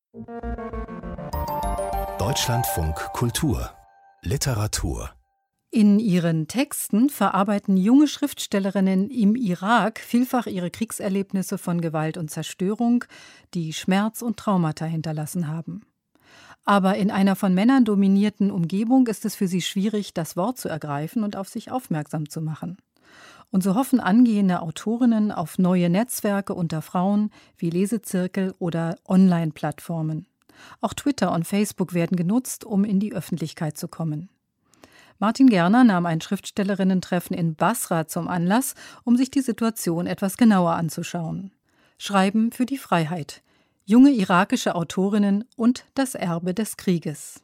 Deutschlandfunk Kultur Literatur. In ihren Texten verarbeiten junge Schriftstellerinnen im Irak vielfach ihre Kriegserlebnisse von Gewalt und Zerstörung, die Schmerz und Traumata hinterlassen haben. Aber in einer von Männern dominierten Umgebung ist es für sie schwierig, das Wort zu ergreifen und auf sich aufmerksam zu machen. Und so hoffen angehende Autorinnen auf neue Netzwerke unter Frauen wie Lesezirkel oder Online-Plattformen. Auch Twitter und Facebook werden genutzt, um in die Öffentlichkeit zu kommen. Martin Gerner nahm ein Schriftstellerinnen-Treffen in Basra zum Anlass, um sich die Situation etwas genauer anzuschauen. Schreiben für die Freiheit. Junge irakische Autorinnen und das Erbe des Krieges.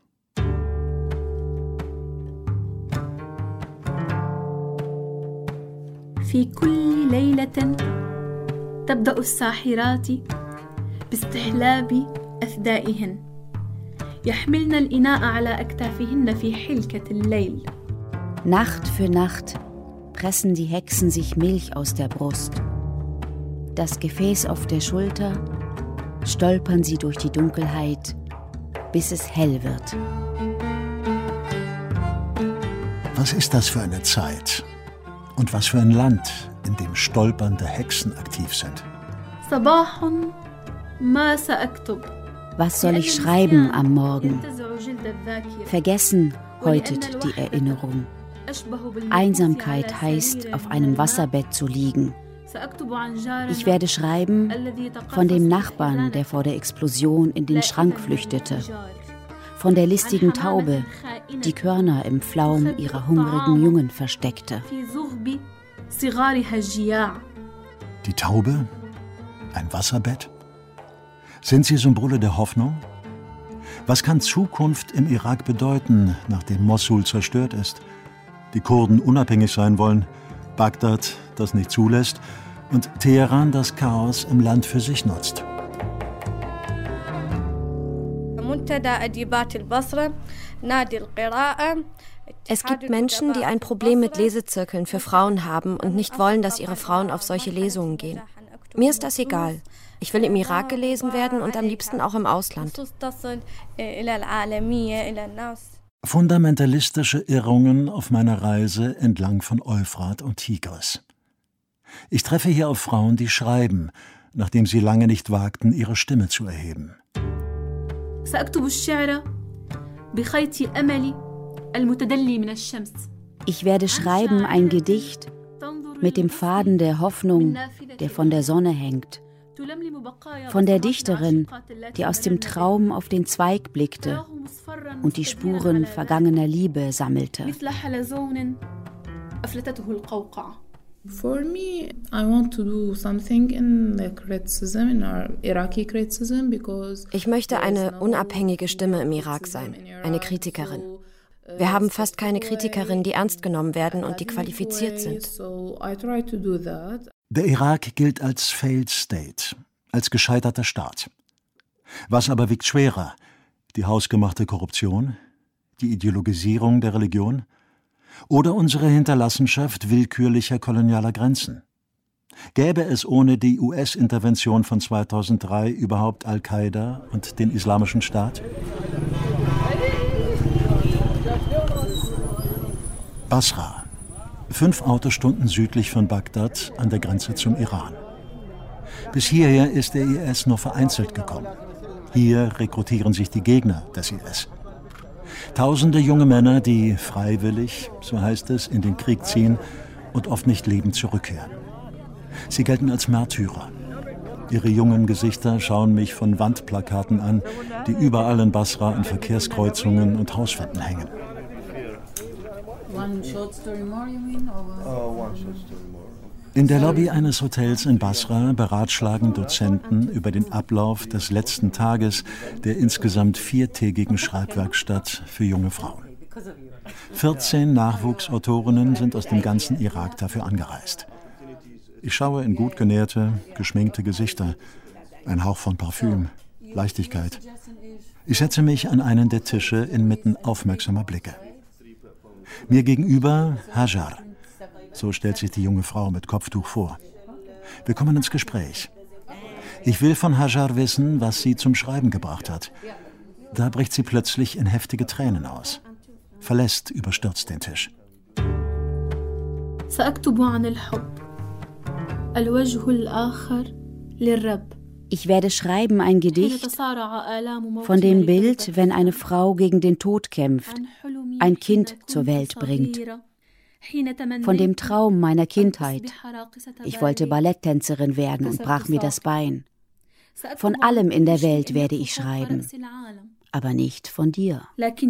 في كل ليلة تبدأ الساحرات باستحلاب أثدائهن يحملن الإناء على أكتافهن في حلكة الليل. Nacht für Nacht pressen die Hexen sich Milch aus der Brust. Das Gefäß auf der Schulter, stolpern sie durch die Dunkelheit, bis es hell wird. Was ist das für eine Zeit? Und was für ein Land, in dem stolpernde Hexen aktiv sind? Was soll ich schreiben am Morgen? Vergessen häutet die Erinnerung. Einsamkeit heißt, auf einem Wasserbett zu liegen. Ich werde schreiben von dem Nachbarn, der vor der Explosion in den Schrank flüchtete. Von der listigen Taube, die Körner im Pflaum ihrer hungrigen Jungen versteckte. Die Taube? Ein Wasserbett? Sind sie Symbole der Hoffnung? Was kann Zukunft im Irak bedeuten, nachdem Mossul zerstört ist, die Kurden unabhängig sein wollen, Bagdad das nicht zulässt und Teheran das Chaos im Land für sich nutzt? Es gibt Menschen, die ein Problem mit Lesezirkeln für Frauen haben und nicht wollen, dass ihre Frauen auf solche Lesungen gehen. Mir ist das egal. Ich will im Irak gelesen werden und am liebsten auch im Ausland. Fundamentalistische Irrungen auf meiner Reise entlang von Euphrat und Tigris. Ich treffe hier auf Frauen, die schreiben, nachdem sie lange nicht wagten, ihre Stimme zu erheben. Ich werde schreiben ein Gedicht mit dem Faden der Hoffnung, der von der Sonne hängt. Von der Dichterin, die aus dem Traum auf den Zweig blickte und die Spuren vergangener Liebe sammelte. For me, I want to do something in the criticism, in our Iraqi criticism, because ich möchte eine unabhängige Stimme im Irak sein, eine Kritikerin. Wir haben fast keine Kritikerinnen, die ernst genommen werden und die qualifiziert sind. Der Irak gilt als Failed State, als gescheiterter Staat. Was aber wiegt schwerer? Die hausgemachte Korruption? Die Ideologisierung der Religion? Oder unsere Hinterlassenschaft willkürlicher kolonialer Grenzen? Gäbe es ohne die US-Intervention von 2003 überhaupt Al-Qaida und den Islamischen Staat? Basra, 5 Autostunden südlich von Bagdad an der Grenze zum Iran. Bis hierher ist der IS nur vereinzelt gekommen. Hier rekrutieren sich die Gegner des IS. Tausende junge Männer, die freiwillig, so heißt es, in den Krieg ziehen und oft nicht lebend zurückkehren. Sie gelten als Märtyrer. Ihre jungen Gesichter schauen mich von Wandplakaten an, die überall in Basra an Verkehrskreuzungen und Hauswänden hängen. In der Lobby eines Hotels in Basra beratschlagen Dozenten über den Ablauf des letzten Tages der insgesamt 4-tägigen Schreibwerkstatt für junge Frauen. 14 Nachwuchsautorinnen sind aus dem ganzen Irak dafür angereist. Ich schaue in gut genährte, geschminkte Gesichter, ein Hauch von Parfüm, Leichtigkeit. Ich setze mich an einen der Tische inmitten aufmerksamer Blicke. Mir gegenüber Hajar. So stellt sich die junge Frau mit Kopftuch vor. Wir kommen ins Gespräch. Ich will von Hajar wissen, was sie zum Schreiben gebracht hat. Da bricht sie plötzlich in heftige Tränen aus, verlässt überstürzt den Tisch. Ich werde schreiben ein Gedicht von dem Bild, wenn eine Frau gegen den Tod kämpft, ein Kind zur Welt bringt. Von dem Traum meiner Kindheit. Ich wollte Balletttänzerin werden und brach mir das Bein. Von allem in der Welt werde ich schreiben, aber nicht von dir.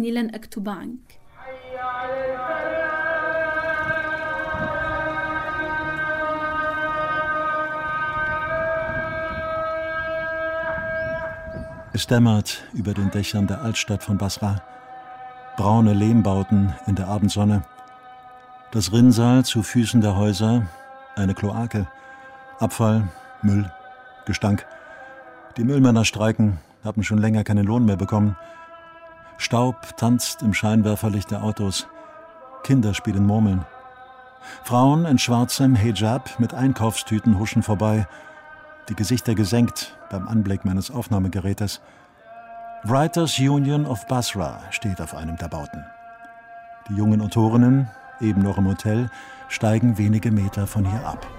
Es dämmert über den Dächern der Altstadt von Basra. Braune Lehmbauten in der Abendsonne. Das Rinnsal zu Füßen der Häuser, eine Kloake, Abfall, Müll, Gestank. Die Müllmänner streiken, haben schon länger keinen Lohn mehr bekommen. Staub tanzt im Scheinwerferlicht der Autos. Kinder spielen Murmeln. Frauen in schwarzem Hijab mit Einkaufstüten huschen vorbei, die Gesichter gesenkt beim Anblick meines Aufnahmegerätes. Writers Union of Basra steht auf einem der Bauten. Die jungen Autorinnen, eben noch im Hotel, steigen wenige Meter von hier ab.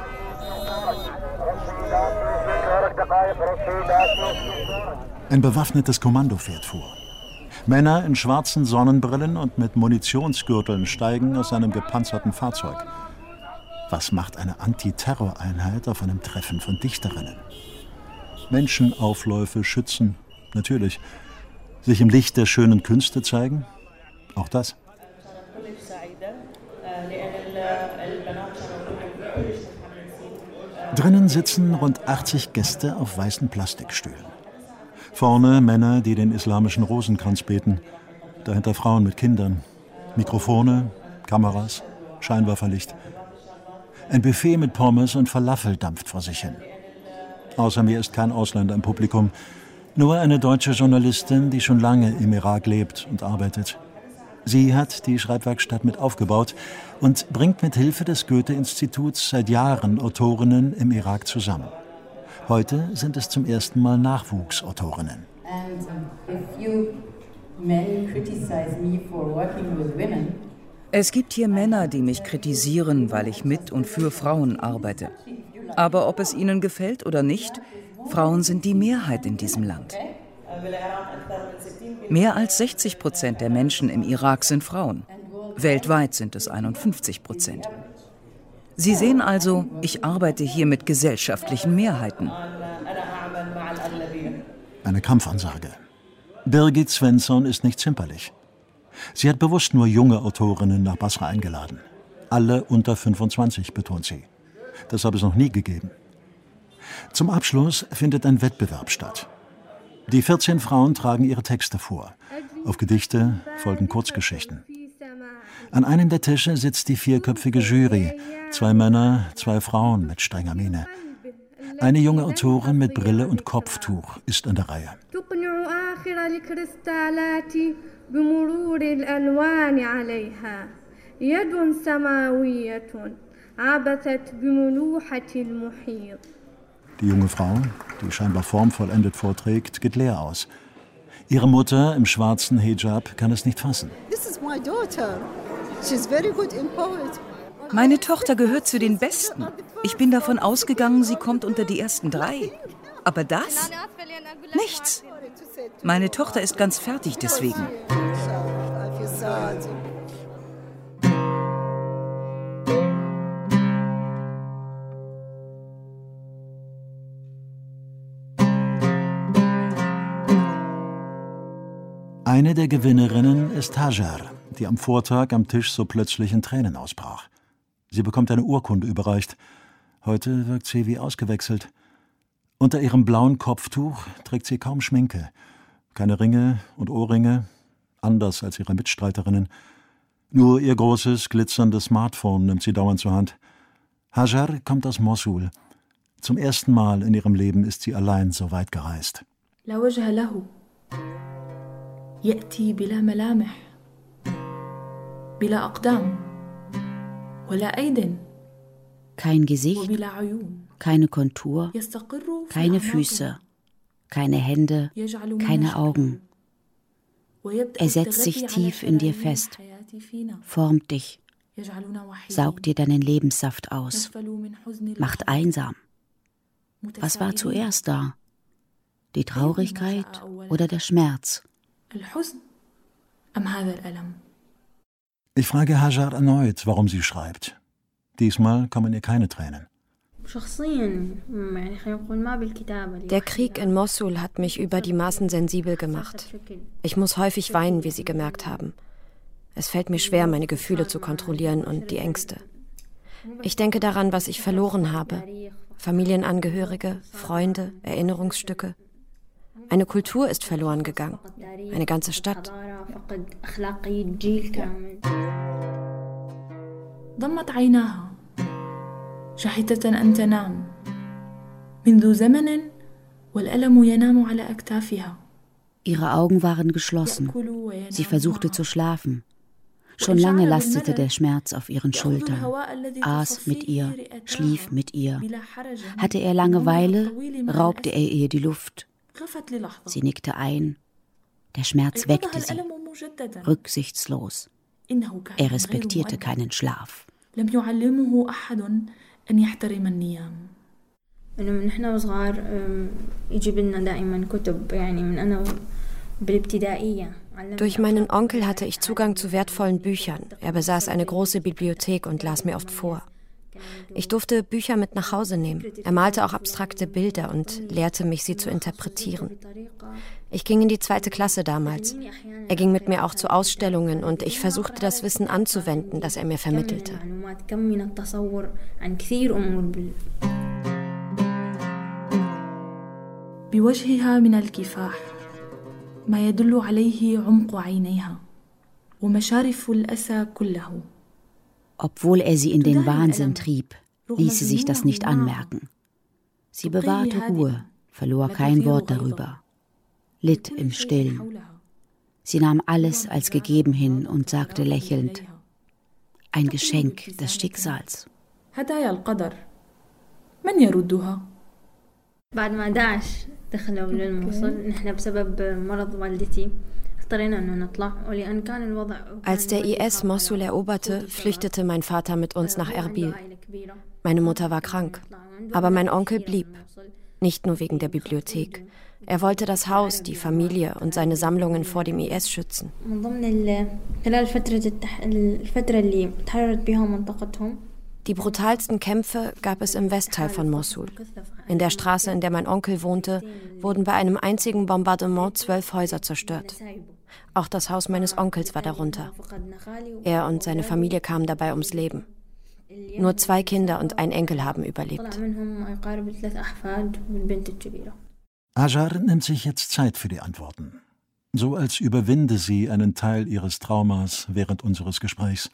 Ein bewaffnetes Kommando fährt vor. Männer in schwarzen Sonnenbrillen und mit Munitionsgürteln steigen aus einem gepanzerten Fahrzeug. Was macht eine Antiterroreinheit auf einem Treffen von Dichterinnen? Menschenaufläufe schützen, natürlich. Sich im Licht der schönen Künste zeigen, auch das. Drinnen sitzen rund 80 Gäste auf weißen Plastikstühlen. Vorne Männer, die den islamischen Rosenkranz beten. Dahinter Frauen mit Kindern. Mikrofone, Kameras, Scheinwerferlicht. Ein Buffet mit Pommes und Falafel dampft vor sich hin. Außer mir ist kein Ausländer im Publikum. Nur eine deutsche Journalistin, die schon lange im Irak lebt und arbeitet. Sie hat die Schreibwerkstatt mit aufgebaut und bringt mit Hilfe des Goethe-Instituts seit Jahren Autorinnen im Irak zusammen. Heute sind es zum ersten Mal Nachwuchsautorinnen. Es gibt hier Männer, die mich kritisieren, weil ich mit und für Frauen arbeite. Aber ob es ihnen gefällt oder nicht, Frauen sind die Mehrheit in diesem Land. Mehr als 60% der Menschen im Irak sind Frauen. Weltweit sind es 51%. Sie sehen also, ich arbeite hier mit gesellschaftlichen Mehrheiten. Eine Kampfansage. Birgit Svensson ist nicht zimperlich. Sie hat bewusst nur junge Autorinnen nach Basra eingeladen. Alle unter 25, betont sie. Das habe es noch nie gegeben. Zum Abschluss findet ein Wettbewerb statt. Die 14 Frauen tragen ihre Texte vor. Auf Gedichte folgen Kurzgeschichten. An einem der Tische sitzt die vierköpfige Jury. 2 Männer, 2 Frauen mit strenger Miene. Eine junge Autorin mit Brille und Kopftuch ist an der Reihe. Die junge Frau, die scheinbar formvollendet vorträgt, geht leer aus. Ihre Mutter im schwarzen Hijab kann es nicht fassen. Meine Tochter gehört zu den Besten. Ich bin davon ausgegangen, sie kommt unter die ersten 3. Aber das? Nichts. Meine Tochter ist ganz fertig deswegen. Eine der Gewinnerinnen ist Hajar, die am Vortag am Tisch so plötzlich in Tränen ausbrach. Sie bekommt eine Urkunde überreicht. Heute wirkt sie wie ausgewechselt. Unter ihrem blauen Kopftuch trägt sie kaum Schminke. Keine Ringe und Ohrringe, anders als ihre Mitstreiterinnen. Nur ihr großes, glitzerndes Smartphone nimmt sie dauernd zur Hand. Hajar kommt aus Mosul. Zum ersten Mal in ihrem Leben ist sie allein so weit gereist. يأتي بلا ملامح بلا أقدام ولا أيد kein Gesicht, keine Kontur, keine Füße, keine Hände, keine Augen. Er setzt sich tief in dir fest, formt dich, saugt dir deinen Lebenssaft aus, macht einsam. Was war zuerst da? Die Traurigkeit oder der Schmerz? Ich frage Hajar erneut, warum sie schreibt. Diesmal kommen ihr keine Tränen. Der Krieg in Mossul hat mich über die Maßen sensibel gemacht. Ich muss häufig weinen, wie Sie gemerkt haben. Es fällt mir schwer, meine Gefühle zu kontrollieren und die Ängste. Ich denke daran, was ich verloren habe. Familienangehörige, Freunde, Erinnerungsstücke. Eine Kultur ist verloren gegangen. Eine ganze Stadt. ضمت عيناها شاهدة أن تنام منذ زمن والألم ينام على أكتافها. Ihre Augen waren geschlossen. Sie versuchte zu schlafen. Schon lange lastete der Schmerz auf ihren Schultern. Aß mit ihr, schlief mit ihr. Hatte er Langeweile, raubte er ihr die Luft. Sie nickte ein. Der Schmerz weckte sie, rücksichtslos. Er respektierte keinen Schlaf. Durch meinen Onkel hatte ich Zugang zu wertvollen Büchern. Er besaß eine große Bibliothek und las mir oft vor. Ich durfte Bücher mit nach Hause nehmen. Er malte auch abstrakte Bilder und lehrte mich, sie zu interpretieren. Ich ging in die 2. Klasse damals. Er ging mit mir auch zu Ausstellungen und ich versuchte, das Wissen anzuwenden, das er mir vermittelte. بوجهها من الكفاح ما يدل عليه عمق عينيها ومشارف الأسى كله. Obwohl er sie in den Wahnsinn trieb, ließ sie sich das nicht anmerken. Sie bewahrte Ruhe, verlor kein Wort darüber, litt im Stillen. Sie nahm alles als gegeben hin und sagte lächelnd: Ein Geschenk des Schicksals. Als der IS Mossul eroberte, flüchtete mein Vater mit uns nach Erbil. Meine Mutter war krank, aber mein Onkel blieb. Nicht nur wegen der Bibliothek. Er wollte das Haus, die Familie und seine Sammlungen vor dem IS schützen. Die brutalsten Kämpfe gab es im Westteil von Mossul. In der Straße, in der mein Onkel wohnte, wurden bei einem einzigen Bombardement 12 Häuser zerstört. Auch das Haus meines Onkels war darunter. Er und seine Familie kamen dabei ums Leben. Nur 2 Kinder und ein Enkel haben überlebt. Hajar nimmt sich jetzt Zeit für die Antworten. So als überwinde sie einen Teil ihres Traumas während unseres Gesprächs.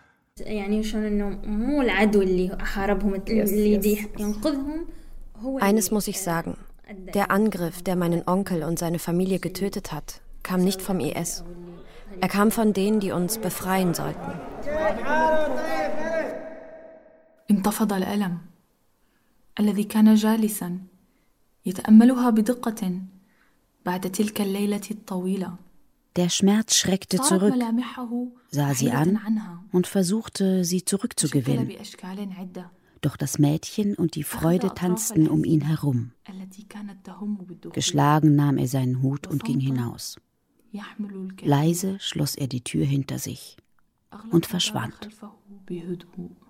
Eines muss ich sagen. Der Angriff, der meinen Onkel und seine Familie getötet hat, kam nicht vom IS. Er kam von denen, die uns befreien sollten. انتفض الألم الذي كان جالسا يتأملها بدقة بعد تلك الليلة الطويلة. Der Schmerz schreckte zurück, sah sie an und versuchte, sie zurückzugewinnen. Doch das Mädchen und die Freude tanzten um ihn herum. Geschlagen nahm er seinen Hut und ging hinaus. Leise schloss er die Tür hinter sich und verschwand.